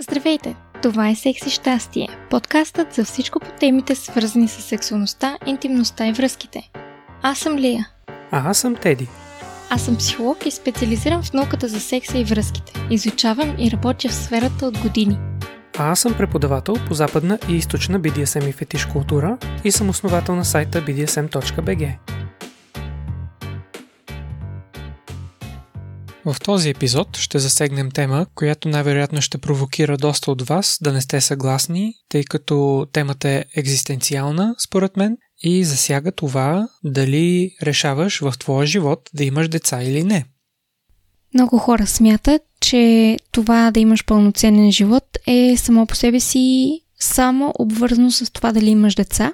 Здравейте! Това е Секс и щастие, подкастът за всичко по темите, свързани с сексуалността, интимността и връзките. Аз съм Лия. А аз съм Теди. Аз съм психолог и специализирам в науката за секса и връзките. Изучавам и работя в сферата от години. А аз съм преподавател по западна и източна BDSM и фетиш култура и съм основател на сайта bdsm.bg. В този епизод ще засегнем тема, която най-вероятно ще провокира доста от вас да не сте съгласни, тъй като темата е екзистенциална, според мен, и засяга това дали решаваш в твоя живот да имаш деца или не. Много хора смятат, че това да имаш пълноценен живот е само по себе си само обвързано с това дали имаш деца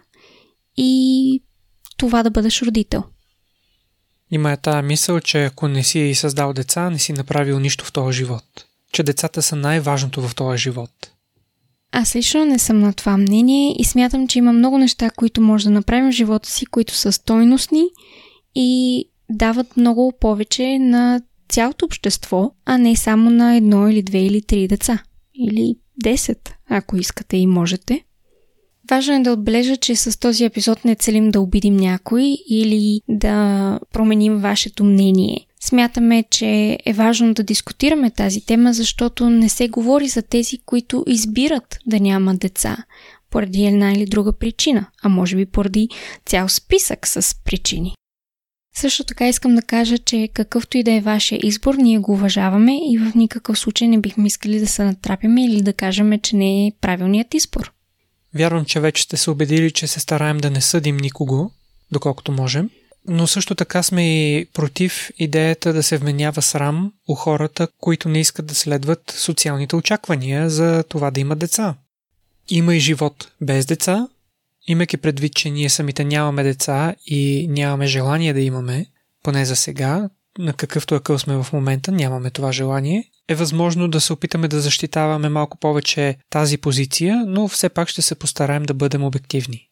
и това да бъдеш родител. Има тая мисъл, че ако не си създал деца, не си направил нищо в този живот. Че децата са най-важното в този живот. Аз лично не съм на това мнение и смятам, че има много неща, които може да направим в живота си, които са стойностни и дават много повече на цялото общество, а не само на 1 или 2 или 3 деца. Или 10, ако искате и можете. Важно е да отбележа, че с този епизод не целим да обидим някой или да променим вашето мнение. Смятаме, че е важно да дискутираме тази тема, защото не се говори за тези, които избират да нямат деца поради една или друга причина, а може би поради цял списък с причини. Също така искам да кажа, че какъвто и да е вашия избор, ние го уважаваме и в никакъв случай не бихме искали да се натрапяме или да кажем, че не е правилният избор. Вярвам, че вече сте се убедили, че се стараем да не съдим никого, доколкото можем, но също така сме и против идеята да се вменява срам у хората, които не искат да следват социалните очаквания за това да имат деца. Има и живот без деца, имайки предвид, че ние самите нямаме деца и нямаме желание да имаме, поне за сега, на какъвто акъл сме в момента, нямаме това желание, е възможно да се опитаме да защитаваме малко повече тази позиция, но все пак ще се постараем да бъдем обективни.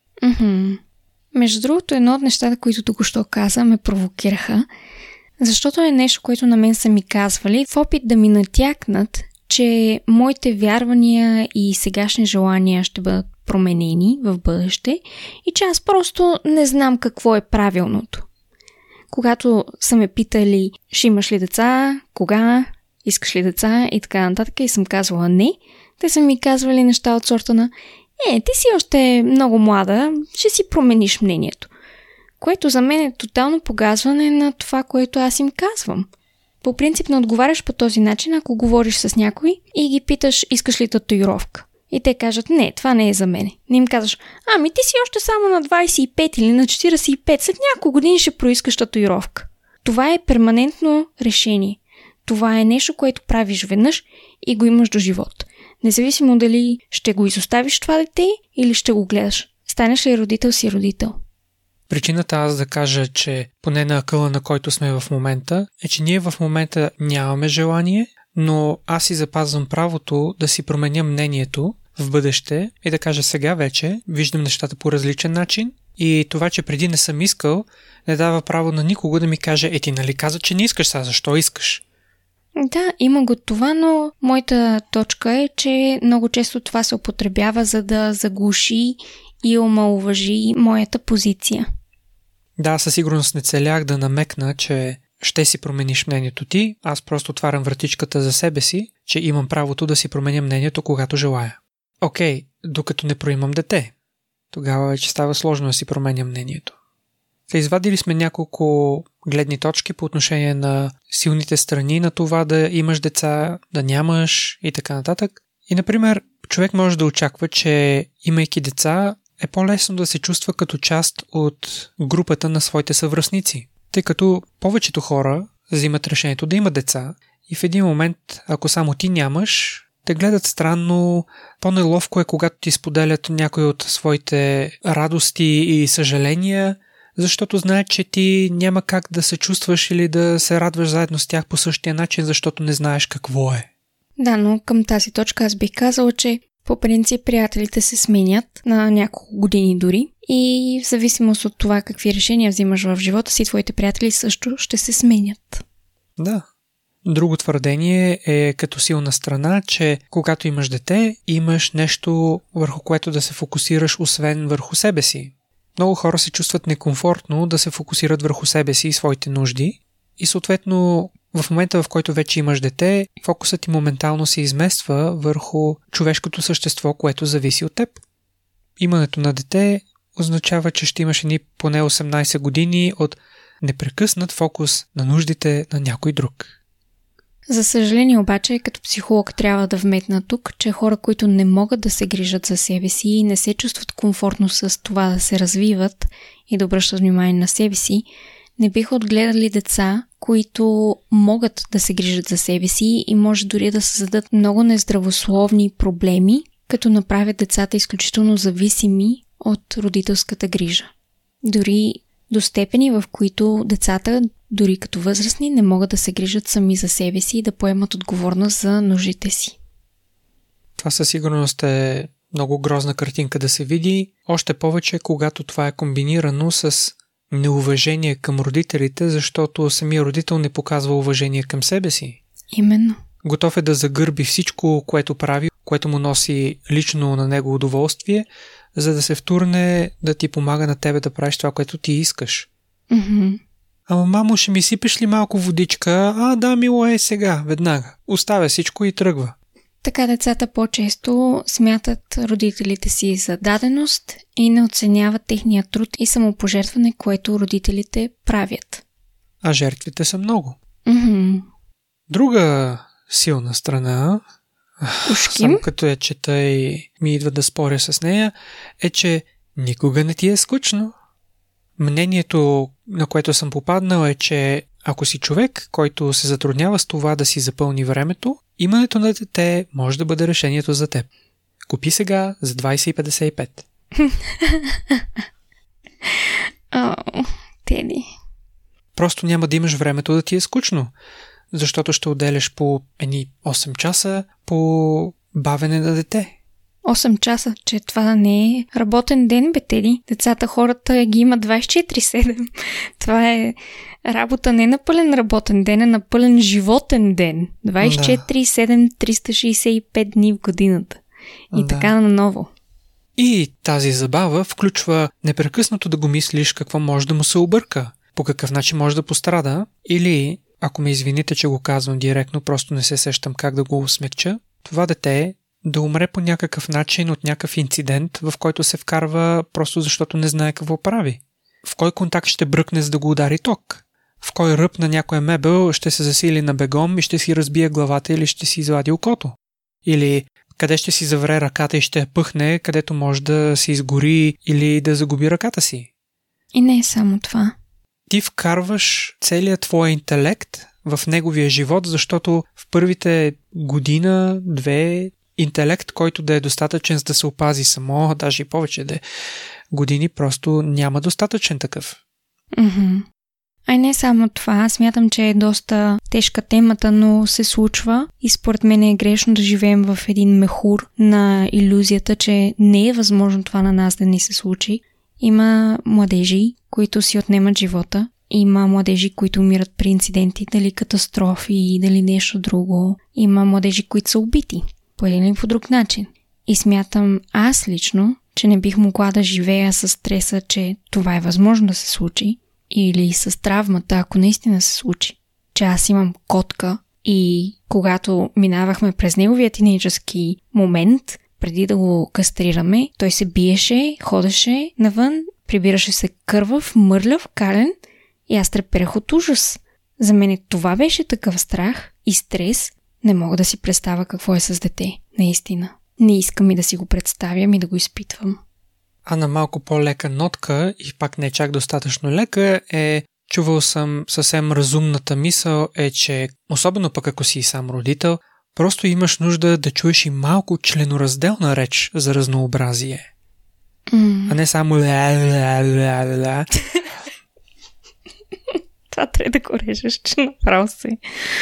Между другото, едно от нещата, които току-що каза, ме провокираха, защото е нещо, което на мен са ми казвали, в опит да ми натякнат, че моите вярвания и сегашни желания ще бъдат променени в бъдеще и че аз просто не знам какво е правилното. Когато са ме питали, ще имаш ли деца, кога, искаш ли деца и така нататък и съм казвала не, те са ми казвали неща от сорта на ти си още много млада, ще си промениш мнението. Което за мен е тотално погазване на това, което аз им казвам. По принцип не отговаряш по този начин, ако говориш с някой и ги питаш, искаш ли татуировка. И те кажат, не, това не е за мене. Не им казваш, ти си още само на 25 или на 45, след няколко години ще проискаш татуировка. Това е перманентно решение. Това е нещо, което правиш веднъж и го имаш до живот. Независимо дали ще го изоставиш това дете или ще го гледаш. Станеш ли родител, си родител. Причината аз да кажа, че поне на акъла, на който сме в момента, е, че ние в момента нямаме желание, но аз си запазвам правото да си променя мнението в бъдеще и да кажа сега вече, виждам нещата по различен начин и това, че преди не съм искал, не дава право на никого да ми каже, ти нали каза, че не искаш сега, защо искаш? Да, има го това, но моята точка е, че много често това се употребява, за да заглуши и омаловажи моята позиция. Да, със сигурност не целях да намекна, че ще си промениш мнението ти, аз просто отварям вратичката за себе си, че имам правото да си променя мнението, когато желая. Окей, докато не проимам дете. Тогава вече става сложно да си променя мнението. Извадили сме няколко гледни точки по отношение на силните страни на това да имаш деца, да нямаш и така нататък. И, например, човек може да очаква, че имайки деца е по-лесно да се чувства като част от групата на своите съвръстници. Тъй като повечето хора взимат решението да имат деца и в един момент, ако само ти нямаш, те гледат странно, по-неловко е, когато ти споделят някои от своите радости и съжаления, защото знаят, че ти няма как да се чувстваш или да се радваш заедно с тях по същия начин, защото не знаеш какво е. Да, но към тази точка аз бих казала, че по принцип приятелите се сменят на няколко години дори и в зависимост от това какви решения взимаш в живота си, твоите приятели също ще се сменят. Да, Друго твърдение е като силна страна, че когато имаш дете, имаш нещо върху което да се фокусираш, освен върху себе си. Много хора се чувстват некомфортно да се фокусират върху себе си и своите нужди и съответно в момента, в който вече имаш дете, фокусът ти моментално се измества върху човешкото същество, което зависи от теб. Имането на дете означава, че ще имаш едни поне 18 години от непрекъснат фокус на нуждите на някой друг. За съжаление обаче, като психолог трябва да вметна тук, че хора, които не могат да се грижат за себе си и не се чувстват комфортно с това да се развиват и да обръщат внимание на себе си, не биха отгледали деца, които могат да се грижат за себе си и може дори да създадат много нездравословни проблеми, като направят децата изключително зависими от родителската грижа. Дори до степени, в които децата, дори като възрастни, не могат да се грижат сами за себе си и да поемат отговорност за нуждите си. Това със сигурност е много грозна картинка да се види, още повече когато това е комбинирано с неуважение към родителите, защото самия родител не показва уважение към себе си. Именно. Готов е да загърби всичко, което прави, което му носи лично на него удоволствие, за да се втурне да ти помага на тебе да правиш това, което ти искаш. Mm-hmm. Ама, мамо, ще ми сипеш ли малко водичка? Да, мило, сега, веднага. Оставя всичко и тръгва. Така децата по-често смятат родителите си за даденост и не оценяват техния труд и самопожертване, което родителите правят. А жертвите са много. Mm-hmm. Друга силна страна, само като я чета и ми идва да споря с нея, е, че никога не ти е скучно. Мнението, на което съм попаднал е, че ако си човек, който се затруднява с това да си запълни времето, имането на дете може да бъде решението за теб. Купи сега за 20,55. Теди. Просто няма да имаш времето да ти е скучно, защото ще отделяш по 8 часа по бавене на дете. 8 часа, че това не е работен ден, бе, Теди. Децата, хората ги имат 24/7. Това е работа не на пълен работен ден, а на пълен животен ден. 24/7, 365 дни в годината. И така наново. И тази забава включва непрекъснато да го мислиш какво може да му се обърка, по какъв начин може да пострада, или, ако ме извините, че го казвам директно, просто не се сещам как да го смекча, това дете да умре по някакъв начин от някакъв инцидент, в който се вкарва просто защото не знае какво прави. В кой контакт ще бръкне, за да го удари ток? В кой ръб на някоя мебел ще се засили на бегом и ще си разбие главата или ще си извади окото? Или къде ще си завре ръката и ще я пъхне, където може да се изгори или да загуби ръката си? И не е само това. Ти вкарваш целият твой интелект в неговия живот, защото в първите година, 2, интелект, който да е достатъчен за да се опази само, даже и повече години, просто няма достатъчен такъв. Mm-hmm. А не само това, смятам, че е доста тежка темата, но се случва и според мен е грешно да живеем в един мехур на илюзията, че не е възможно това на нас да ни се случи. Има младежи, които си отнемат живота, има младежи, които умират при инциденти, дали катастрофи, дали нещо друго. Има младежи, които са убити по един или по друг начин. И смятам аз лично, че не бих могла да живея с стреса, че това е възможно да се случи, или с травмата, ако наистина се случи. Че аз имам котка и когато минавахме през неговия тинейджърски момент, преди да го кастрираме, той се биеше, ходеше навън, прибираше се кървав, мърляв, кален и аз треперех от ужас. За мен това беше такъв страх и стрес. Не мога да си представя какво е с дете, наистина. Не искам и да си го представям и да го изпитвам. А на малко по-лека нотка, и пак не чак достатъчно лека, чувал съм съвсем разумната мисъл, че особено пък ако си сам родител, просто имаш нужда да чуеш и малко членоразделна реч за разнообразие. А не само ля-ля-ля-ля-ля. Това трябва да го режеш, че направо си.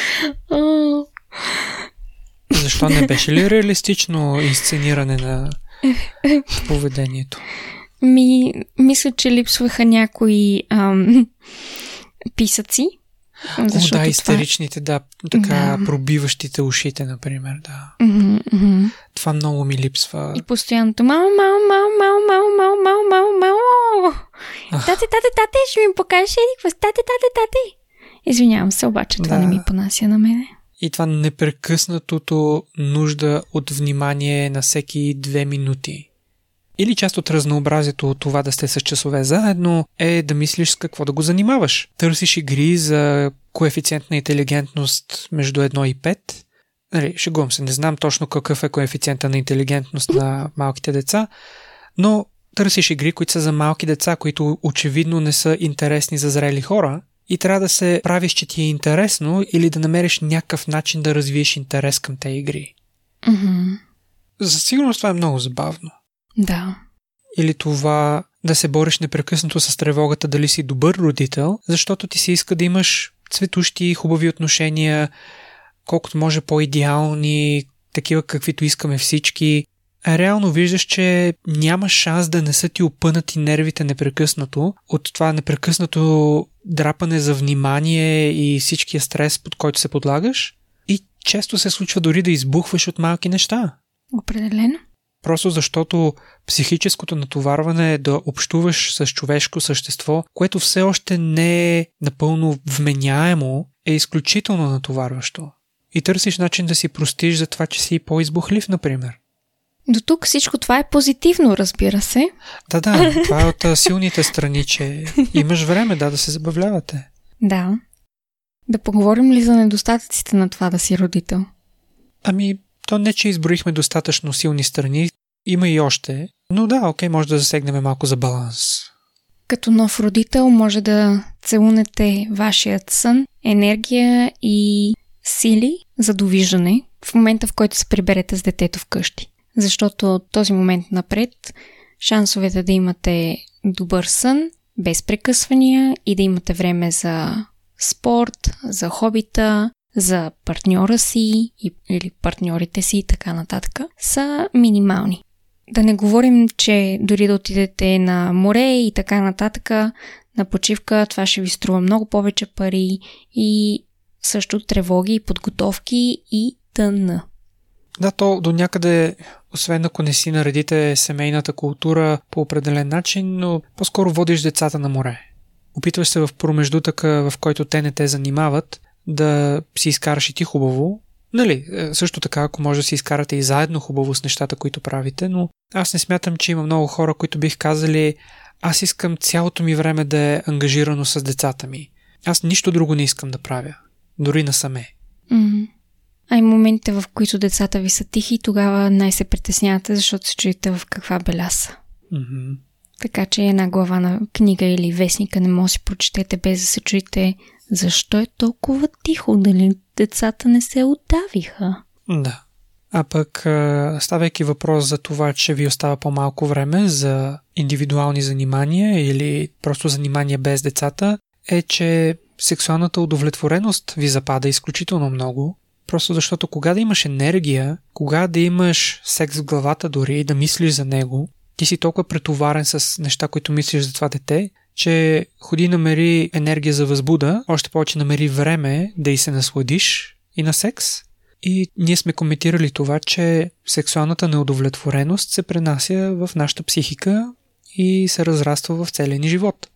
Защо не беше ли реалистично инсцениране на поведението? Мисля, че липсваха някои писъци, Защото да, истеричните, да, така пробиващите ушите, например, да. Това много ми липсва. И постоянното мало. Тате, ще ми покажеш еди, тате. Извинявам се, обаче това не ми понася на мене. И това непрекъснатото нужда от внимание на всеки 2 минути. Или част от разнообразието от това да сте с часове заедно е да мислиш с какво да го занимаваш. Търсиш игри за коефициент на интелигентност между 1 и 5. Шегувам се, не знам точно какъв е коефициента на интелигентност на малките деца, но търсиш игри, които са за малки деца, които очевидно не са интересни за зрели хора и трябва да се правиш, че ти е интересно или да намериш някакъв начин да развиеш интерес към тези игри. За сигурност това е много забавно. Да. Или това да се бориш непрекъснато с тревогата дали си добър родител, защото ти се иска да имаш цветущи, хубави отношения, колкото може по-идеални, такива каквито искаме всички. А реално виждаш, че няма шанс да не са ти опънати нервите непрекъснато от това непрекъснато драпане за внимание и всичкия стрес, под който се подлагаш. И често се случва дори да избухваш от малки неща. Определено. Просто защото психическото натоварване е да общуваш с човешко същество, което все още не е напълно вменяемо, е изключително натоварващо. И търсиш начин да си простиш за това, че си по-избухлив, например. До тук всичко това е позитивно, разбира се. Да, това е от силните страни, че имаш време да се забавлявате. Да. Да поговорим ли за недостатъците на това да си родител? То не, че изброихме достатъчно силни страни, има и още, но да, окей, може да засегнем малко за баланс. Като нов родител може да целунете вашият сън, енергия и сили за довиждане в момента, в който се приберете с детето вкъщи. Защото от този момент напред шансовете да имате добър сън, без прекъсвания и да имате време за спорт, за хобита, за партньора си или партньорите си и така нататък, са минимални. Да не говорим, че дори да отидете на море и така нататък, на почивка, това ще ви струва много повече пари и също тревоги и подготовки и т.н. Да, то до някъде, освен ако не си наредите семейната култура по определен начин, но по-скоро водиш децата на море. Опитваш се в промеждутъка, в който те не те занимават, да си изкараш и ти хубаво. Също така, ако може да си изкарате и заедно хубаво с нещата, които правите, но аз не смятам, че има много хора, които бих казали, аз искам цялото ми време да е ангажирано с децата ми. Аз нищо друго не искам да правя. Дори насаме. А и моментите, в които децата ви са тихи, тогава най-се притеснявате, защото се чуете в каква беля са. Така че една глава на книга или вестника не може да си прочетете без да се чуете защо е толкова тихо, дали децата не се удавиха. Да. А пък, ставайки въпрос за това, че ви остава по-малко време за индивидуални занимания или просто занимания без децата, е, че сексуалната удовлетвореност ви запада изключително много. Просто защото кога да имаш енергия, кога да имаш секс в главата дори да мислиш за него, ти си толкова претоварен с неща, които мислиш за това дете, че ходи намери енергия за възбуда, още повече намери време да и се насладиш и на секс. И ние сме коментирали това, че сексуалната неудовлетвореност се пренася в нашата психика и се разраства в целия ни живот.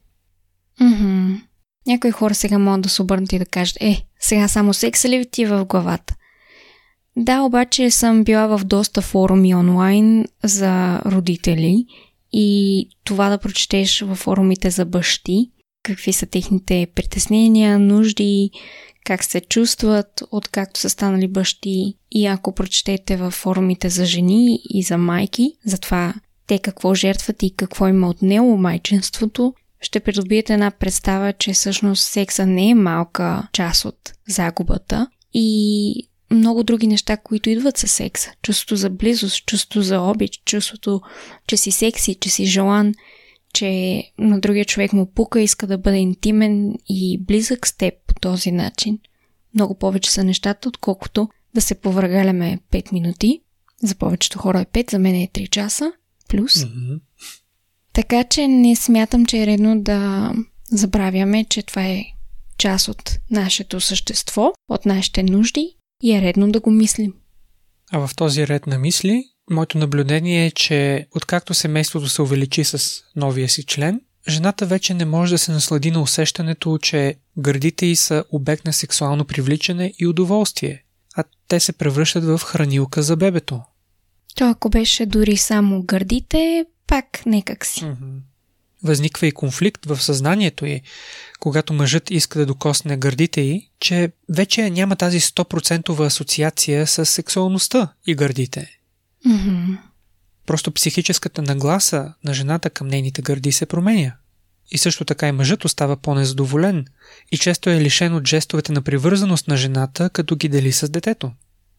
Някои хора сега могат да се обърнат и да кажат, сега само секса ли ти в главата? Да, обаче съм била в доста форуми онлайн за родители и това да прочетеш във форумите за бащи, какви са техните притеснения, нужди, как се чувстват, откакто са станали бащи, и ако прочетете във форумите за жени и за майки, за това те какво жертват и какво има отнело майчинството, ще придобиете една представа, че всъщност секса не е малка част от загубата и много други неща, които идват със секса. Чувството за близост, чувството за обич, чувството, че си секси, че си желан, че на другия човек му пука, иска да бъде интимен и близък с теб по този начин. Много повече са нещата, отколкото да се повъргаляме 5 минути. За повечето хора е 5, за мен е 3 часа плюс. Така че не смятам, че е редно да забравяме, че това е част от нашето същество, от нашите нужди и е редно да го мислим. А в този ред на мисли, моето наблюдение е, че откакто семейството се увеличи с новия си член, жената вече не може да се наслади на усещането, че гърдите й са обект на сексуално привличане и удоволствие, а те се превръщат в хранилка за бебето. То ако беше дори само гърдите, пак некак си. Възниква и конфликт в съзнанието й, когато мъжът иска да докосне гърдите й, че вече няма тази 100% асоциация с сексуалността и гърдите. Просто психическата нагласа на жената към нейните гърди се променя. И също така и мъжът остава по-незадоволен и често е лишен от жестовете на привързаност на жената, като ги дели с детето.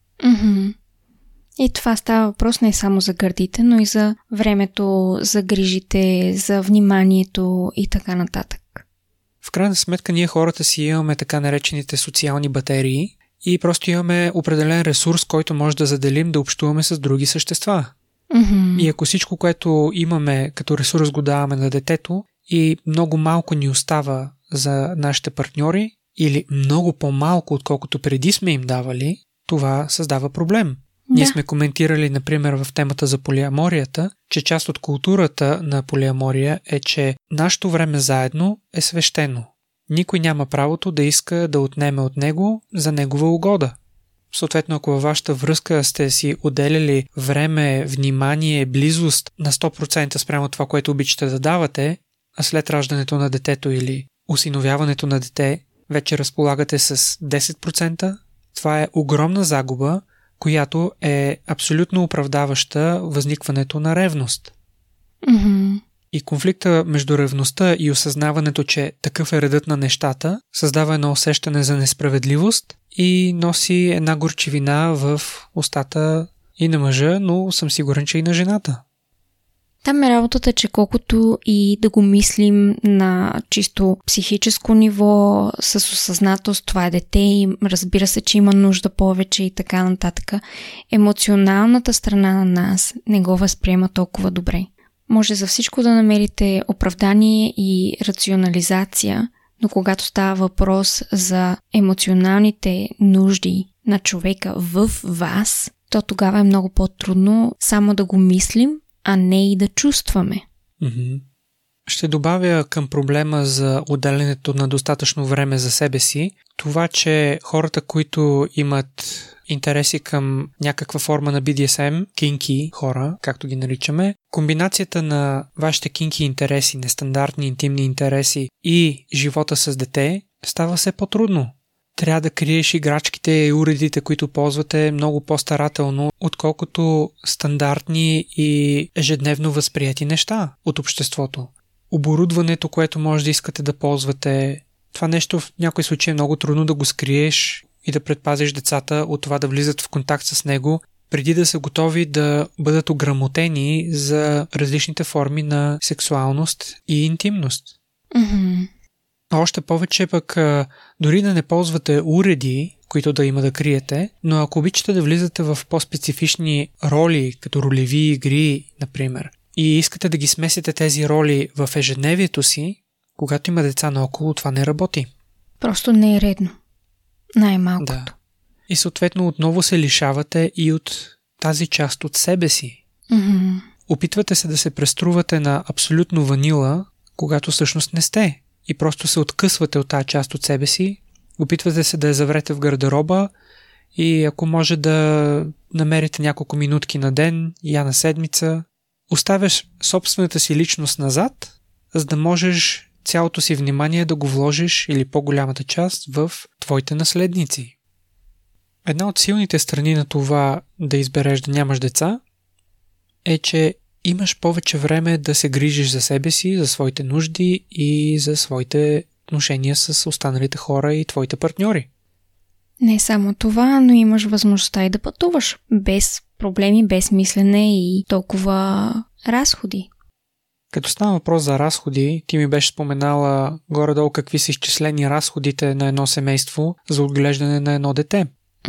И това става въпрос не само за гърдите, но и за времето, за грижите, за вниманието и така нататък. В крайна сметка ние хората си имаме така наречените социални батерии и просто имаме определен ресурс, който може да заделим да общуваме с други същества. И ако всичко, което имаме като ресурс го даваме на детето и много малко ни остава за нашите партньори или много по-малко, отколкото преди сме им давали, това създава проблем. Ние сме коментирали, например, в темата за полиаморията, че част от културата на полиамория е, че нашето време заедно е свещено. Никой няма правото да иска да отнеме от него за негова угода. Съответно, ако във вашата връзка сте си отделяли време, внимание, близост на 100% спрямо това, което обичате да давате, а след раждането на детето или осиновяването на дете вече разполагате с 10%, това е огромна загуба, която е абсолютно оправдаваща възникването на ревност. И конфликта между ревността и осъзнаването, че такъв е редът на нещата, създава едно усещане за несправедливост и носи една горчивина в устата и на мъжа, но съм сигурен, че и на жената. Там е работата, че колкото и да го мислим на чисто психическо ниво, с осъзнатост, това е дете и разбира се, че има нужда повече и така нататък, емоционалната страна на нас не го възприема толкова добре. Може за всичко да намерите оправдание и рационализация, но когато става въпрос за емоционалните нужди на човека в вас, то тогава е много по-трудно само да го мислим, а не и да чувстваме. Ще добавя към проблема за отделянето на достатъчно време за себе си, това, че хората, които имат интереси към някаква форма на BDSM, кинки хора, както ги наричаме, комбинацията на вашите кинки интереси, нестандартни интимни интереси и живота с дете става все по-трудно. Трябва да криеш играчките и уредите, които ползвате много по-старателно, отколкото стандартни и ежедневно възприяти неща от обществото. Оборудването, което може да искате да ползвате, това нещо в някои случаи е много трудно да го скриеш и да предпазиш децата от това да влизат в контакт с него, преди да са готови да бъдат ограмотени за различните форми на сексуалност и интимност. Още повече пък дори да не ползвате уреди, които да има да криете, но ако обичате да влизате в по-специфични роли, като ролеви игри, например, и искате да ги смесите тези роли в ежедневието си, когато има деца наоколо, това не работи. Просто не е редно. Най-малкото. Да. И съответно отново се лишавате и от тази част от себе си. Опитвате се да се преструвате на абсолютно ванила, когато всъщност не сте. И просто се откъсвате от тази част от себе си, опитвате се да я заврете в гардероба и ако може да намерите няколко минутки на ден, я на седмица, оставяш собствената си личност назад, за да можеш цялото си внимание да го вложиш или по-голямата част в твоите наследници. Една от силните страни на това да избереш да нямаш деца е, че имаш повече време да се грижиш за себе си, за своите нужди и за своите отношения с останалите хора и твоите партньори. Не само това, но имаш възможността и да пътуваш без проблеми, без мислене и толкова разходи. Като става въпрос за разходи, ти ми беше споменала горе-долу какви са изчислени разходите на едно семейство за отглеждане на едно дете.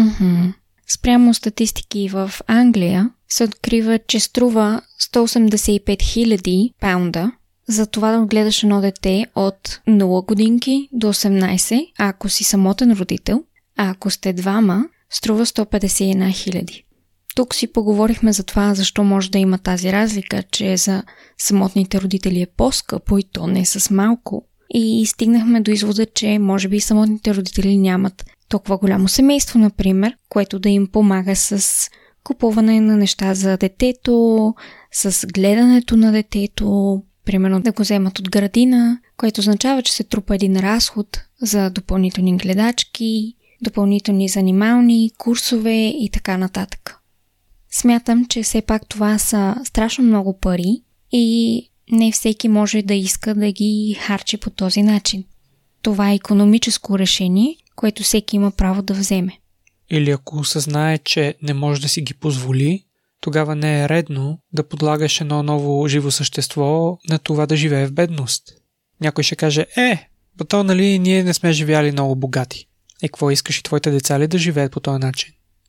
Спрямо статистики в Англия се открива, че струва 185 000 паунда за това да отгледаш едно дете от 0 годинки до 18, а ако си самотен родител, а ако сте двама, струва 151 000. Тук си поговорихме за това, защо може да има тази разлика, че за самотните родители е по-скъпо и то не с малко. И стигнахме до извода, че може би самотните родители нямат толкова голямо семейство, например, което да им помага с купуване на неща за детето, с гледането на детето, примерно да го вземат от градина, което означава, че се трупа един разход за допълнителни гледачки, допълнителни занимални, курсове и така нататък. Смятам, че все пак това са страшно много пари и не всеки може да иска да ги харчи по този начин. Това е икономическо решение, което всеки има право да вземе. Или ако осъзнае, че не може да си ги позволи, тогава не е редно да подлагаш едно ново живо същество на това да живее в бедност. Някой ще каже, то нали ние не сме живяли много богати. Какво искаш и твоите деца ли да живеят по този начин?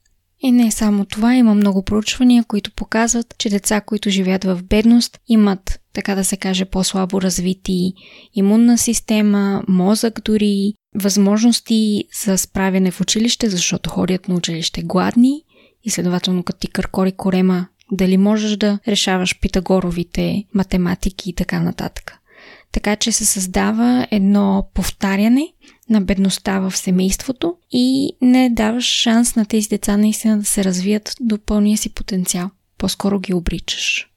И не само това, има много проучвания, които показват, че деца, които живеят в бедност, имат, така да се каже, по-слабо развити имунна система, мозък дори, възможности за справяне в училище, защото ходят на училище гладни и следователно като ти къркори корема, дали можеш да решаваш питагоровите математики и така нататък. Така че се създава едно повтаряне на бедността в семейството и не даваш шанс на тези деца наистина да се развият до пълния си потенциал. По-скоро ги обричаш.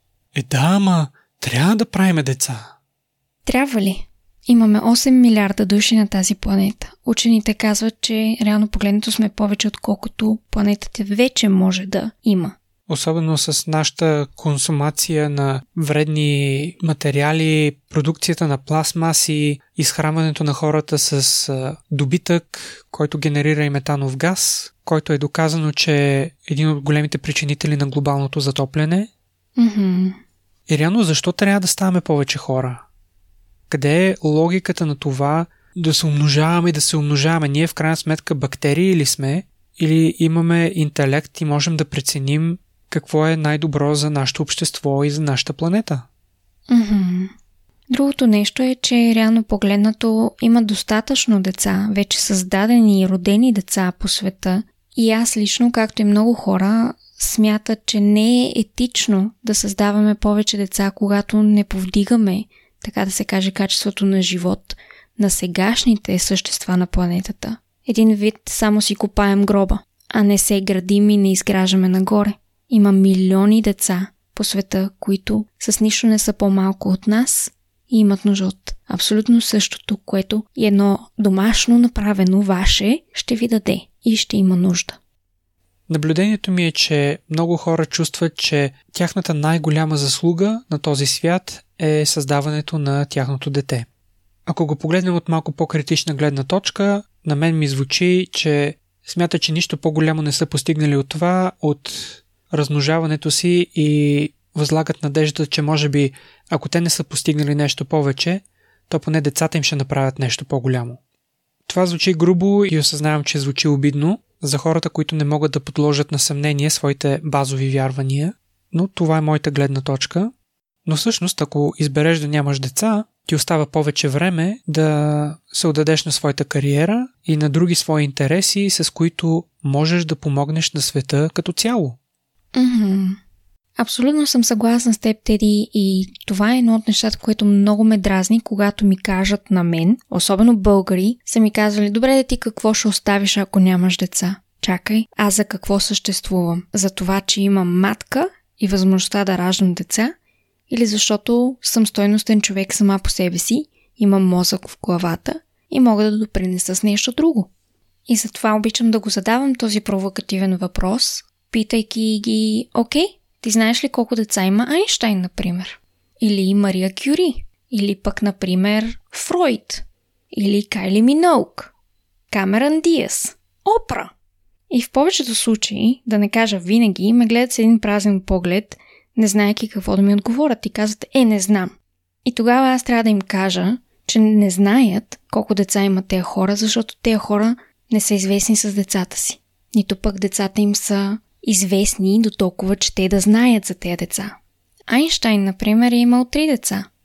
Ама трябва да правиме деца. Трябва ли? Имаме 8 милиарда души на тази планета. Учените казват, че реално погледнато сме повече, отколкото планетата вече може да има. Особено с нашата консумация на вредни материали, продукцията на пластмаси, изхранването на хората с добитък, който генерира и метанов газ, който е доказано, че е един от големите причинители на глобалното затопляне. Mm-hmm. И реално защо трябва да ставаме повече хора? Къде е логиката на това да се умножаваме и да се умножаваме? Ние в крайна сметка бактерии ли сме? Или имаме интелект и можем да преценим какво е най-добро за нашето общество и за нашата планета? Mm-hmm. Другото нещо е, че реално погледнато има достатъчно деца, вече създадени и родени деца по света. И аз лично, както и много хора, смятат, че не е етично да създаваме повече деца, когато не повдигаме, така да се каже, качеството на живот на сегашните същества на планетата. Един вид само си копаем гроба, а не се градим и не изграждаме нагоре. Има милиони деца по света, които с нищо не са по-малко от нас и имат нужда от абсолютно същото, което и едно домашно направено ваше ще ви даде и ще има нужда. Наблюдението ми е, че много хора чувстват, че тяхната най-голяма заслуга на този свят е създаването на тяхното дете. Ако го погледнем от малко по-критична гледна точка, на мен ми звучи, че смята, че нищо по-голямо не са постигнали от това, от размножаването си и възлагат надежда, че може би, ако те не са постигнали нещо повече, то поне децата им ще направят нещо по-голямо. Това звучи грубо и осъзнавам, че звучи обидно за хората, които не могат да подложат на съмнение своите базови вярвания, но това е моята гледна точка. Но всъщност, ако избереш да нямаш деца, ти остава повече време да се отдадеш на своята кариера и на други свои интереси, с които можеш да помогнеш на света като цяло. Mm-hmm. Абсолютно съм съгласна с теб, Теди, и това е едно от нещата, което много ме дразни, когато ми кажат на мен, особено българи, са ми казвали, добре, да ти какво ще оставиш, ако нямаш деца? Чакай, аз за какво съществувам? За това, че имам матка и възможността да раждам деца? Или защото съм стойностен човек сама по себе си, имам мозък в главата и мога да допринеса с нещо друго? И затова обичам да го задавам този провокативен въпрос, питайки ги, окей, ти знаеш ли колко деца има Айнщайн, например? Или Мария Кюри? Или пък, например, Фройд? Или Кайли Миноуг? Камерън Диас? Опра? И в повечето случаи, да не кажа винаги, ме гледат с един празен поглед, не знаейки какво да ми отговорят и казват, не знам. И тогава аз трябва да им кажа, че не знаят колко деца имат тези хора, защото тези хора не са известни с децата си. Нито пък децата им са известни до толкова, че те да знаят за тези деца. Айнщайн, например, е имал 3 деца.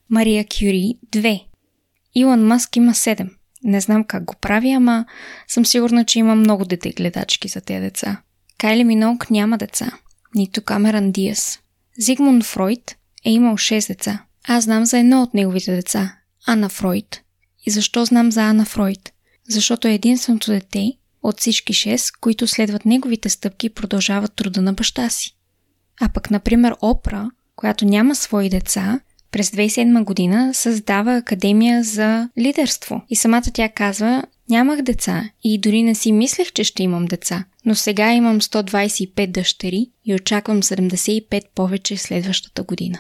Мария Кюри 2. Илон Мъск има 7. Не знам как го прави, ама съм сигурна, че има много дете-гледачки за тези деца. Кайли Миноуг няма деца. Нито Камерън Диас. Зигмунд Фройд е имал 6 деца. Аз знам за едно от неговите деца – Ана Фройд. И защо знам за Ана Фройд? Защото е единственото дете от всички 6, които следват неговите стъпки и продължават труда на баща си. А пък, например, Опра, която няма свои деца, през 2007 година създава академия за лидерство. И самата тя казва: нямах деца и дори не си мислех, че ще имам деца, но сега имам 125 дъщери и очаквам 75 повече следващата година.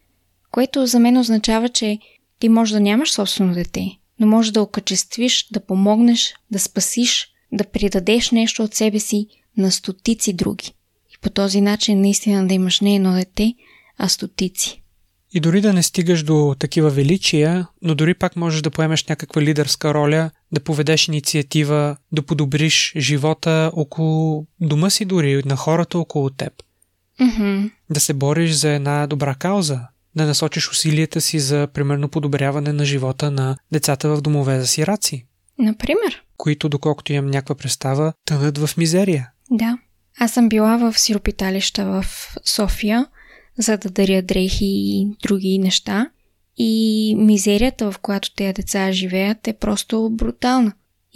Което за мен означава, че ти може да нямаш собствено дете, но може да окачествиш, да помогнеш, да спасиш, да придадеш нещо от себе си на стотици други. И по този начин наистина да имаш не едно дете, а стотици. И дори да не стигаш до такива величия, но дори пак можеш да поемеш някаква лидерска роля, да поведеш инициатива, да подобриш живота около дома си, дори на хората около теб. Mm-hmm. Да се бориш за една добра кауза, да насочиш усилията си за, примерно, подобряване на живота на децата в домове за сираци. Например? Които, доколкото имам някаква представа, тънат в мизерия. Да. Аз съм била в сиропиталища в София, за да даря дрехи и други неща. И мизерията, в която тези деца живеят, е просто брутална.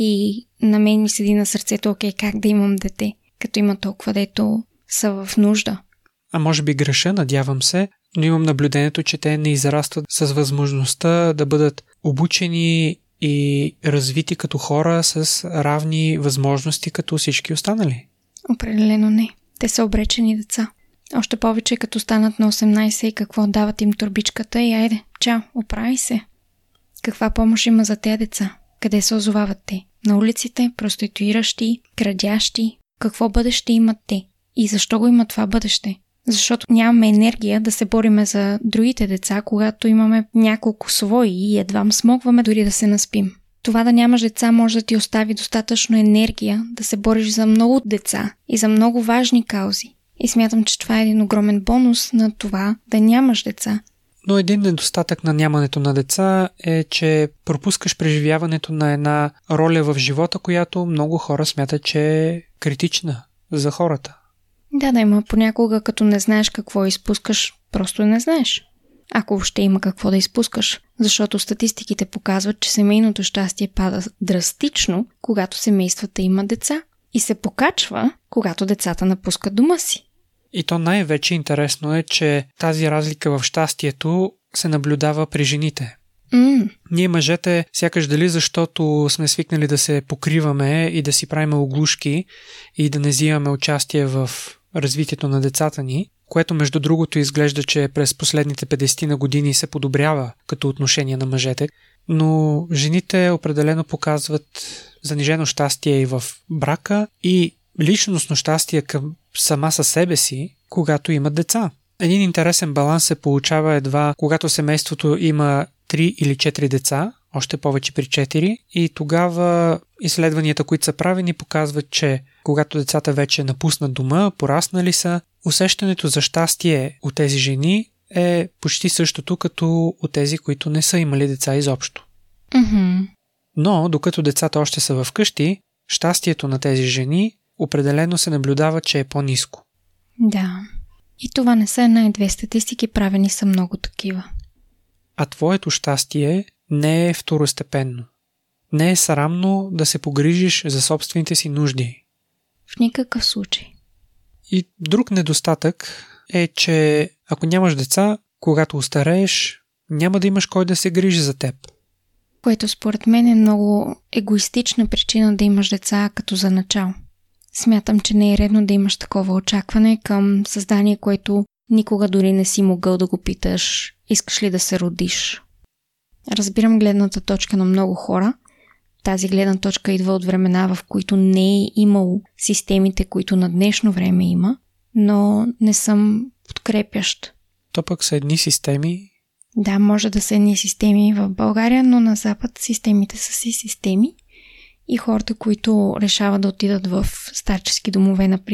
И на мен ми седи на сърцето, окей, как да имам дете, като има толкова, дето са в нужда. А може би греша, надявам се, но имам наблюдението, че те не израстват с възможността да бъдат обучени и развити като хора с равни възможности като всички останали. Определено не. Те са обречени деца. Още повече като станат на 18 и какво дават им турбичката и айде, чао, оправи се. Каква помощ има за тези деца? Къде се озовават те? На улиците, проституиращи, крадящи? Какво бъдеще имат те? И защо го имат това бъдеще? Защото нямаме енергия да се бориме за другите деца, когато имаме няколко свои и едва смогваме дори да се наспим. Това да нямаш деца може да ти остави достатъчно енергия да се бориш за много деца и за много важни каузи. И смятам, че това е един огромен бонус на това да нямаш деца. Но един недостатък на нямането на деца е, че пропускаш преживяването на една роля в живота, която много хора смятат, че е критична за хората. Да, има понякога, като не знаеш какво изпускаш, просто не знаеш. Ако въобще има какво да изпускаш, защото статистиките показват, че семейното щастие пада драстично, когато семействата имат деца и се покачва, когато децата напускат дома си. И то най-вече интересно е, че тази разлика в щастието се наблюдава при жените. Ние мъжете, сякаш дали защото сме свикнали да се покриваме и да си правим оглушки и да не взимаме участие в развитието на децата ни, което между другото изглежда, че през последните 50 на години се подобрява като отношение на мъжете, но жените определено показват занижено щастие и в брака и личностно щастие към сама със себе си, когато имат деца. Един интересен баланс се получава едва когато семейството има 3 или 4 деца, още повече при 4, и тогава изследванията, които са правени, показват, че когато децата вече напуснат дома, пораснали са, усещането за щастие от тези жени е почти същото като от тези, които не са имали деца изобщо. Mm-hmm. Но, докато децата още са вкъщи, щастието на тези жени определено се наблюдава, че е по-ниско. Да. И това не са една и две статистики, правени са много такива. А твоето щастие не е второстепенно. Не е срамно да се погрижиш за собствените си нужди. В никакъв случай. И друг недостатък е, че ако нямаш деца, когато остарееш, няма да имаш кой да се грижи за теб. Което според мен е много егоистична причина да имаш деца като за начало. Смятам, че не е редно да имаш такова очакване към създание, което никога дори не си могъл да го питаш, искаш ли да се родиш. Разбирам гледната точка на много хора. Тази гледна точка идва от времена, в които не е имало системите, които на днешно време има, но не съм подкрепящ. То пък са едни системи. Да, може да са едни системи в България, но на Запад системите са си системи и хората, които решават да отидат в старчески домове, например,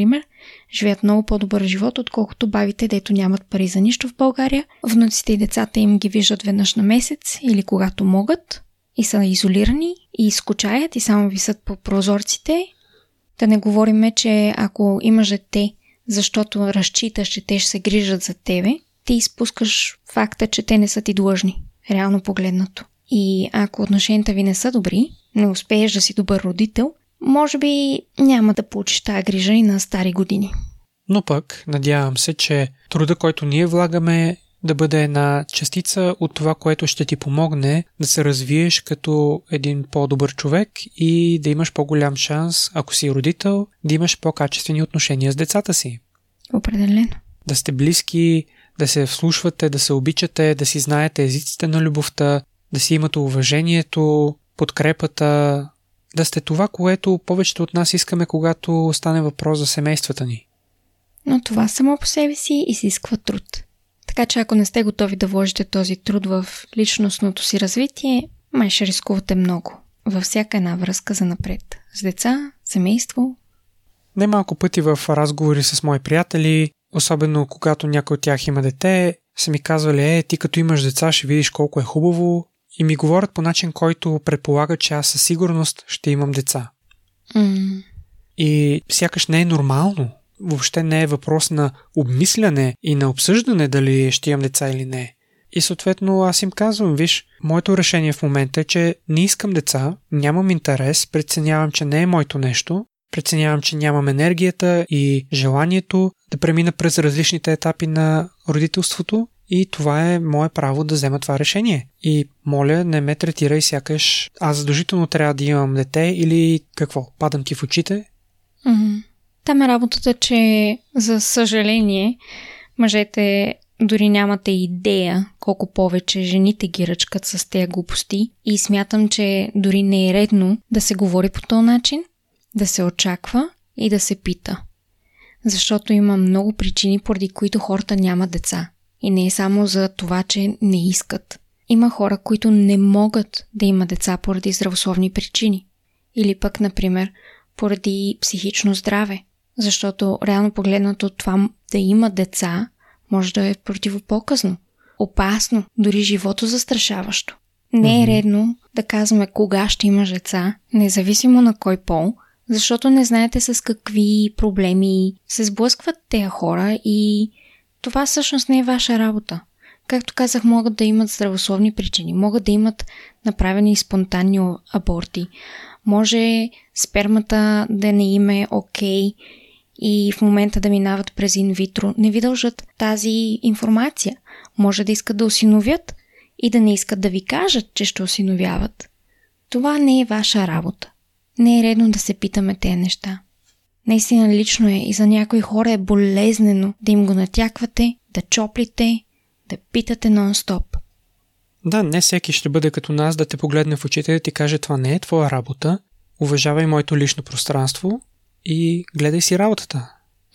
живеят много по-добър живот, отколкото бабите, дето нямат пари за нищо в България. Внуците и децата им ги виждат веднъж на месец или когато могат и са изолирани и скучаят и само висят по прозорците. Да не говорим, че ако имаш дете, защото разчиташ, че те ще се грижат за тебе, ти изпускаш факта, че те не са ти длъжни, реално погледнато. И ако отношенията ви не са добри, не успееш да си добър родител, може би няма да получиш тази грижа и на стари години. Но пък, надявам се, че труда, който ние влагаме, да бъде една частица от това, което ще ти помогне да се развиеш като един по-добър човек и да имаш по-голям шанс, ако си родител, да имаш по-качествени отношения с децата си. Определено. Да сте близки, да се вслушвате, да се обичате, да си знаете езиците на любовта, да си имате уважението, подкрепата, да сте това, което повечето от нас искаме, когато стане въпрос за семействата ни. Но това само по себе си изисква труд. Така че ако не сте готови да вложите този труд в личностното си развитие, май ще рискувате много. Във всяка една връзка за напред. С деца, семейство. Немалко пъти в разговори с мои приятели, особено когато някой от тях има дете, са ми казвали, ти като имаш деца ще видиш колко е хубаво и ми говорят по начин, който предполага, че аз със сигурност ще имам деца. И сякаш не е нормално. Въобще не е въпрос на обмисляне и на обсъждане дали ще имам деца или не. И съответно аз им казвам, виж, моето решение в момента е, че не искам деца, нямам интерес, преценявам, че не е моето нещо, преценявам, че нямам енергията и желанието да премина през различните етапи на родителството и това е мое право да взема това решение. И моля, не ме третирай сякаш аз задължително трябва да имам дете или какво, падам ти в очите? Там е работата, че за съжаление мъжете дори нямате идея колко повече жените ги ръчкат с тези глупости и смятам, че дори не е редно да се говори по този начин, да се очаква и да се пита. Защото има много причини, поради които хората нямат деца. И не е само за това, че не искат. Има хора, които не могат да имат деца поради здравословни причини. Или пък, например, поради психично здраве. Защото реално погледнато това да има деца може да е противопоказно, опасно, дори живото застрашаващо. Не е редно да казваме кога ще имаш деца, независимо на кой пол, защото не знаете с какви проблеми се сблъскват тези хора и това всъщност не е ваша работа. Както казах, могат да имат здравословни причини, могат да имат направени спонтанни аборти, може спермата да не им е окей и в момента да минават през инвитро. Не ви дължат тази информация. Може да искат да осиновят и да не искат да ви кажат, че ще осиновяват. Това не е ваша работа. Не е редно да се питаме тези неща. Наистина лично е и за някои хора е болезнено да им го натяквате, да чоплите, да питате нон-стоп. Да, не всеки ще бъде като нас да те погледне в очите и да ти каже това не е твоя работа, уважавай моето лично пространство и гледай си работата.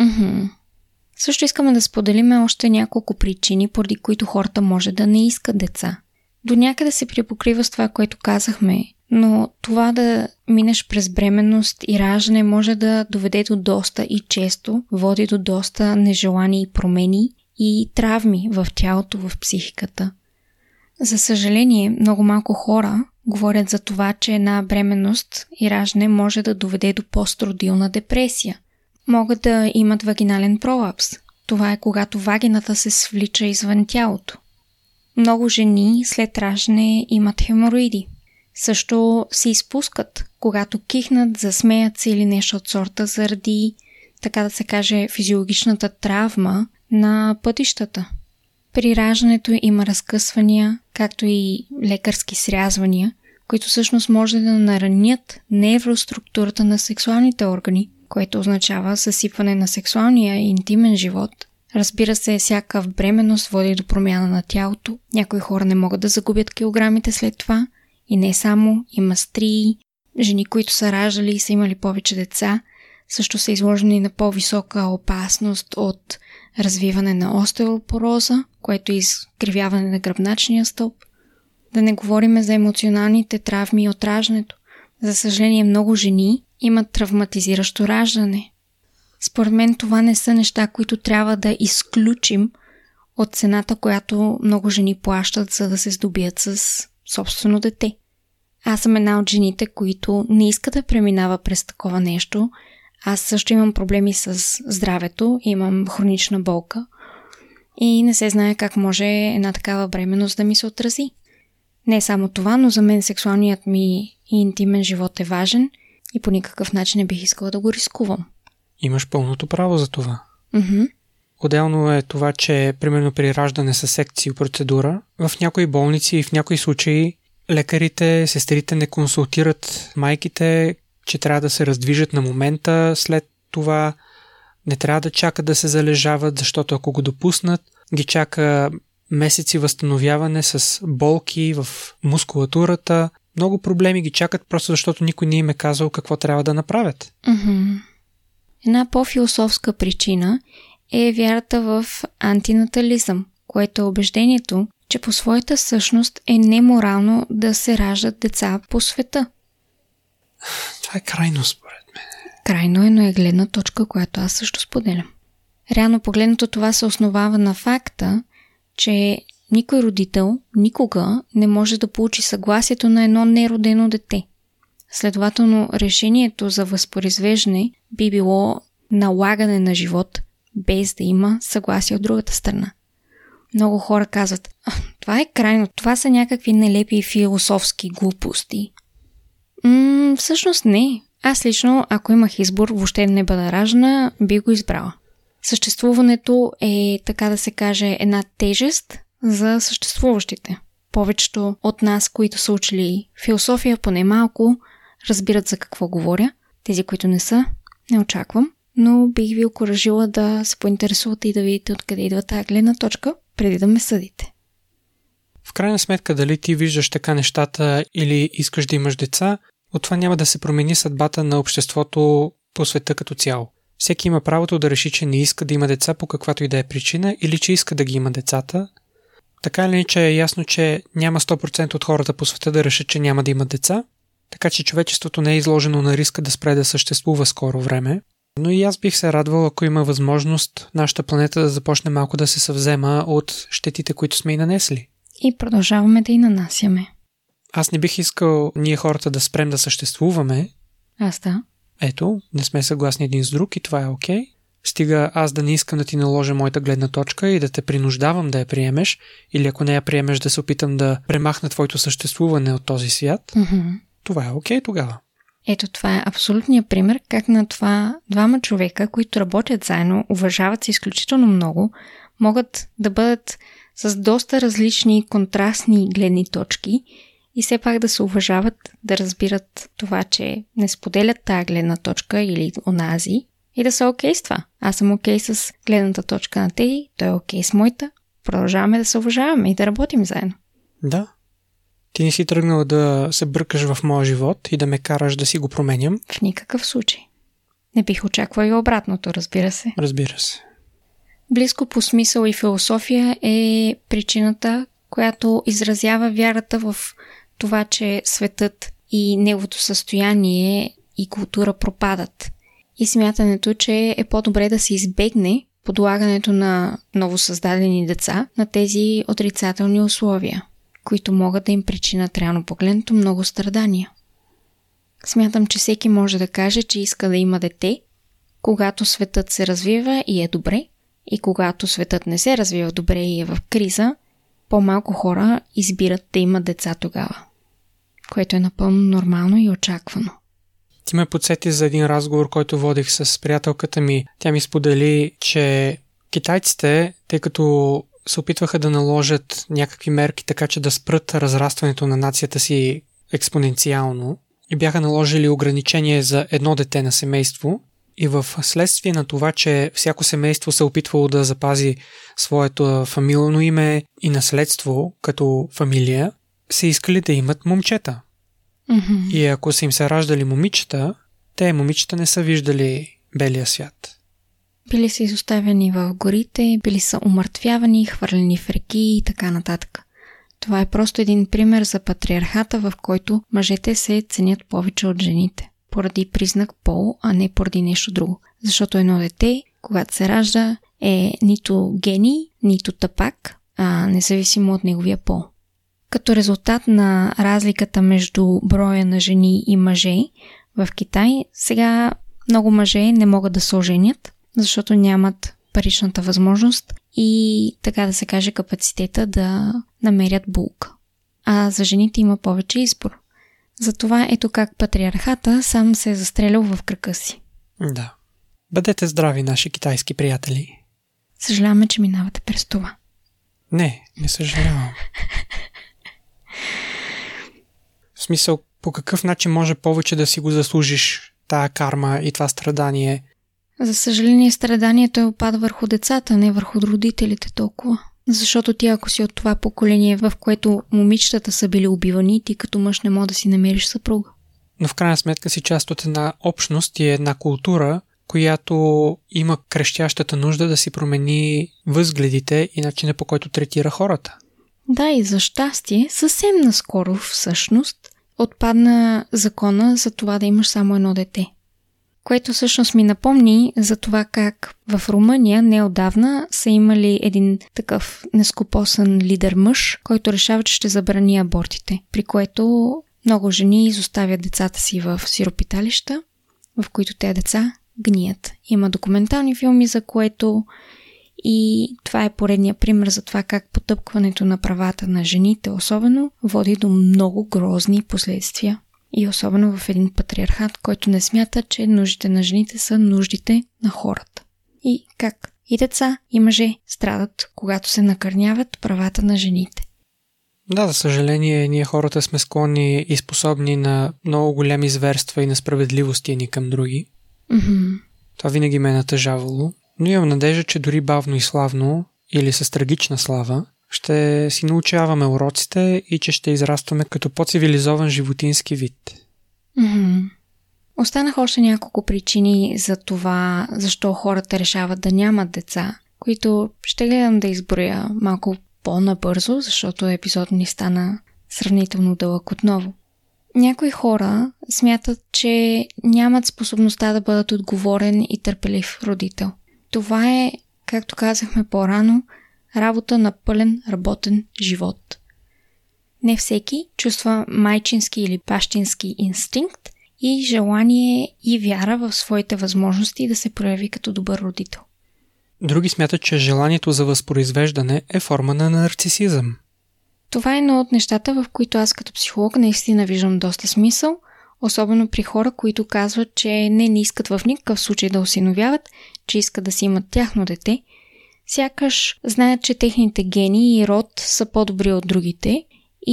Също искаме да споделим още няколко причини, поради които хората може да не искат деца. До някъде се припокрива с това, което казахме, но това да минеш през бременност и раждане може да доведе до доста и често води до доста нежелани промени и травми в тялото, в психиката. За съжаление, много малко хора говорят за това, че една бременност и раждане може да доведе до постродилна депресия. Могат да имат вагинален пролапс. Това е когато вагината се свлича извън тялото. Много жени след раждане имат хемороиди. Също се изпускат, когато кихнат, засмеят се или нещо от сорта заради, така да се каже, физиологичната травма на пътищата. При раждането има разкъсвания, както и лекарски срязвания, които всъщност може да наранят невроструктурата на сексуалните органи, което означава съсипване на сексуалния и интимен живот. Разбира се, всяка бременност води до промяна на тялото. Някои хора не могат да загубят килограмите след това. И не само, има стрии, жени, които са раждали и са имали повече деца, също са изложени на по-висока опасност от развиване на остеопороза, което е изкривяване на гръбначния стълб. Да не говорим за емоционалните травми от раждането. За съжаление, много жени имат травматизиращо раждане. Според мен това не са неща, които трябва да изключим от цената, която много жени плащат, за да се здобият с собствено дете. Аз съм една от жените, които не искат да преминава през такова нещо. Аз също имам проблеми с здравето, имам хронична болка и не се знае как може една такава бременност да ми се отрази. Не само това, но за мен сексуалният ми и интимен живот е важен и по никакъв начин не бих искала да го рискувам. Имаш пълното право за това. Mm-hmm. Отделно е това, че примерно при раждане със секция и процедура, в някои болници и в някои случаи лекарите, сестрите не консултират майките, че трябва да се раздвижат на момента, след това не трябва да чакат да се залежават, защото ако го допуснат, ги чака месеци възстановяване с болки в мускулатурата. Много проблеми ги чакат, просто защото никой не им е казал какво трябва да направят. Mm-hmm. Една по-философска причина е вярата в антинатализъм, което е убеждението, че по своята същност е неморално да се раждат деца по света. Това е крайно според мен. Крайно е, но е гледна точка, която аз също споделям. Реално погледнато това се основава на факта, че никой родител никога не може да получи съгласието на едно неродено дете. Следователно, решението за възпроизвеждане би било налагане на живот, без да има съгласие от другата страна. Много хора казват, това е крайно, това са някакви нелепи философски глупости. Всъщност не. Аз лично, ако имах избор въобще не бъда раждана, би го избрала. Съществуването е, така да се каже, една тежест за съществуващите. Повечето от нас, които са учили философия, поне малко, разбират за какво говоря. Тези, които не са, не очаквам, но бих ви окуражила да се поинтересувате и да видите откъде идва тази гледна точка, преди да ме съдите. В крайна сметка, дали ти виждаш така нещата или искаш да имаш деца, от това няма да се промени съдбата на обществото по света като цяло. Всеки има правото да реши, че не иска да има деца по каквато и да е причина или че иска да ги има децата. Така или иначе е ясно, че няма 100% от хората по света да решат, че няма да имат деца, така че човечеството не е изложено на риска да спре да съществува скоро време. Но и аз бих се радвал, ако има възможност нашата планета да започне малко да се съвзема от щетите, които сме и нанесли. И продължаваме да и нанасяме. Аз не бих искал ние хората да спрем да съществуваме. Аз да. Ето, не сме съгласни един с друг и това е окей. Стига аз да не искам да ти наложа моята гледна точка и да те принуждавам да я приемеш, или ако не я приемеш да се опитам да премахна твоето съществуване от този свят. Mm-hmm. Това е окей тогава. Ето това е абсолютният пример как на това двама човека, които работят заедно, уважават се изключително много, могат да бъдат с доста различни контрастни гледни точки и все пак да се уважават, да разбират това, че не споделят тая гледна точка или онази и да са окей с това. Аз съм окей с гледната точка на Теди, той е окей с моята. Продължаваме да се уважаваме и да работим заедно. Да. Ти не си тръгнала да се бъркаш в моя живот и да ме караш да си го променям? В никакъв случай. Не бих очаквала и обратното, разбира се. Разбира се. Близко по смисъл и философия е причината, която изразява вярата в това, че светът и неговото състояние и култура пропадат. И смятането, че е по-добре да се избегне подлагането на новосъздадени деца на тези отрицателни условия, които могат да им причинят реално погледнато много страдания. Смятам, че всеки може да каже, че иска да има дете, когато светът се развива и е добре, и когато светът не се развива добре и е в криза, по-малко хора избират да имат деца тогава, което е напълно нормално и очаквано. Ти ме подсети за един разговор, който водих с приятелката ми. Тя ми сподели, че китайците, тъй като се опитваха да наложат някакви мерки, така че да спрат разрастването на нацията си експоненциално и бяха наложили ограничение за едно дете на семейство и в следствие на това, че всяко семейство се опитвало да запази своето фамилно име и наследство като фамилия, се искали да имат момчета. Mm-hmm. И ако са им се раждали момичета, те момичета не са виждали белия свят. Били са изоставени в горите, били са умъртвявани, хвърлени в реки и така нататък. Това е просто един пример за патриархата, в който мъжете се ценят повече от жените. поради признак пол, а не поради нещо друго. Защото едно дете, когато се ражда, е нито гений, нито тапак, а независимо от неговия пол. Като резултат на разликата между броя на жени и мъже в Китай, сега много мъже не могат да се оженят, защото нямат паричната възможност и, така да се каже, капацитета да намерят булка. А за жените има повече избор. Затова ето как патриархата сам се е застрелял в кръка си. Да. Бъдете здрави, наши китайски приятели. Съжаляваме, че минавате през това. Не съжалявам. В смисъл, по какъв начин може повече да си го заслужиш тая карма и това страдание? За съжаление, страданието опада върху децата, не върху родителите толкова. Защото ти, ако си от това поколение, в което момичетата са били убивани, ти като мъж не мога да си намериш съпруга. Но в крайна сметка си част от една общност и една култура, която има крещящата нужда да си промени възгледите и начина, по който третира хората. Да, и за щастие, съвсем наскоро всъщност отпадна закона за това да имаш само едно дете. Което всъщност ми напомни за това как в Румъния неотдавна са имали един такъв нескопосан лидер мъж, който решава, че ще забрани абортите, при което много жени изоставят децата си в сиропиталища, в които тези деца гният. Има документални филми, за което и това е поредния пример за това как потъпкването на правата на жените особено води до много грозни последствия. И особено в един патриархат, който не смята, че нуждите на жените са нуждите на хората. И как и деца, и мъже страдат, когато се накърняват правата на жените. Да, за съжаление, ние хората сме склонни и способни на много големи зверства и несправедливости едни към други. Mm-hmm. Това винаги ме е натъжавало. Но имам надежда, че дори бавно и славно, или с трагична слава, ще си научаваме уроците и че ще израстваме като по-цивилизован животински вид. Mm-hmm. Останаха още няколко причини за това, защо хората решават да нямат деца, които ще гледам да изброя малко по-набързо, защото епизод ни стана сравнително дълъг отново. Някои хора смятат, че нямат способността да бъдат отговорен и търпелив родител. Това е, както казахме по-рано, работа на пълен работен живот. Не всеки чувства майчински или бащински инстинкт и желание и вяра в своите възможности да се прояви като добър родител. Други смятат, че желанието за възпроизвеждане е форма на нарцисизъм. Това е едно от нещата, в които аз като психолог наистина виждам доста смисъл, особено при хора, които казват, че не искат в никакъв случай да осиновяват, че искат да си имат тяхно дете, сякаш знаят, че техните гени и род са по-добри от другите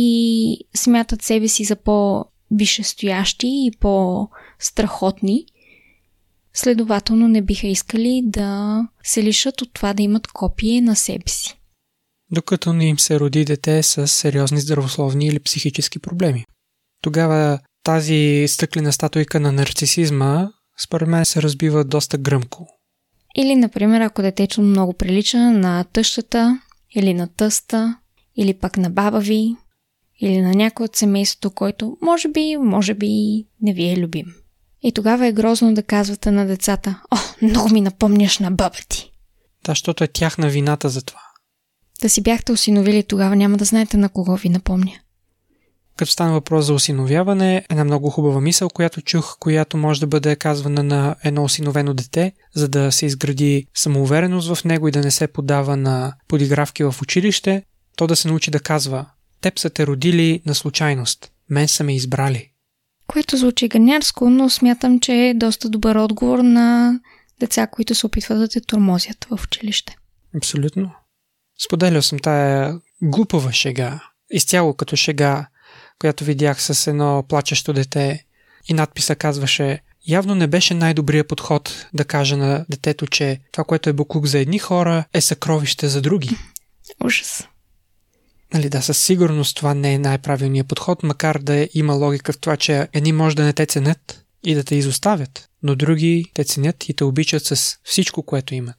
и смятат себе си за по-висшестоящи и по-страхотни. Следователно не биха искали да се лишат от това да имат копие на себе си. Докато не им се роди дете с сериозни здравословни или психически проблеми. Тогава тази стъклена статуйка на нарцисизма според мен се разбива доста гръмко. Или, например, ако детето много прилича на тъщата, или на тъста, или пък на баба ви, или на някой от семейството, който може би не ви е любим. И тогава е грозно да казвате на децата: "О, много ми напомняш на баба ти." Да, защото е тяхна вината за това. Да си бяхте осиновили, тогава няма да знаете на кого ви напомня. Като стана въпрос за осиновяване, една много хубава мисъл, която чух, която може да бъде казвана на едно осиновено дете, за да се изгради самоувереност в него и да не се подава на подигравки в училище, то да се научи да казва: "Теб са те родили на случайност, мен са ме избрали." Което звучи ганярско, но смятам, че е доста добър отговор на деца, които се опитват да те тормозят в училище. Абсолютно. Споделял съм тая глупава шега, изцяло като шега, която видях с едно плачещо дете и надписа казваше: "Явно не беше най-добрият подход да кажа на детето, че това, което е буклук за едни хора, е съкровище за други." Ужас. Нали, да, със сигурност това не е най-правилният подход, макар да има логика в това, че едни може да не те ценят и да те изоставят, но други те ценят и те обичат с всичко, което имат.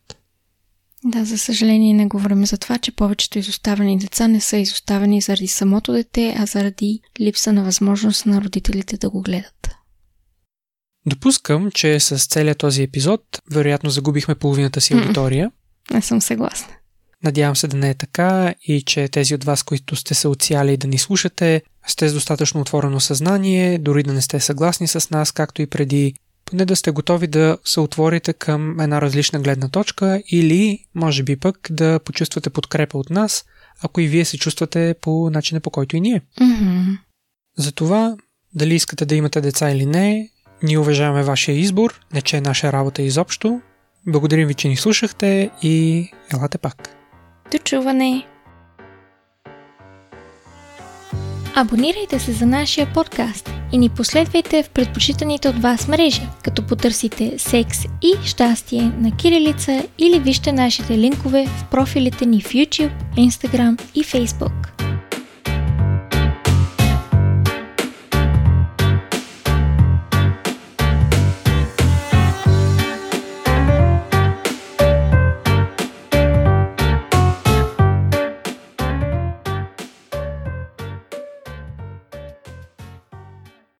Да, за съжаление не говорим за това, че повечето изоставени деца не са изоставени заради самото дете, а заради липса на възможност на родителите да го гледат. Допускам, че с целият този епизод вероятно загубихме половината си аудитория. Не съм съгласна. Надявам се да не е така и че тези от вас, които сте се отсяли да ни слушате, сте с достатъчно отворено съзнание, дори да не сте съгласни с нас, както и преди, поне да сте готови да се отворите към една различна гледна точка или, може би пък, да почувствате подкрепа от нас, ако и вие се чувствате по начина, по който и ние. Затова, дали искате да имате деца или не, ние уважаваме вашия избор, не че е наша работа изобщо. Благодарим ви, че ни слушахте и елате пак. До чуване! Абонирайте се за нашия подкаст и ни последвайте в предпочитаните от вас мрежи, като потърсите секс и щастие на кирилица или вижте нашите линкове в профилите ни в YouTube, Instagram и Facebook.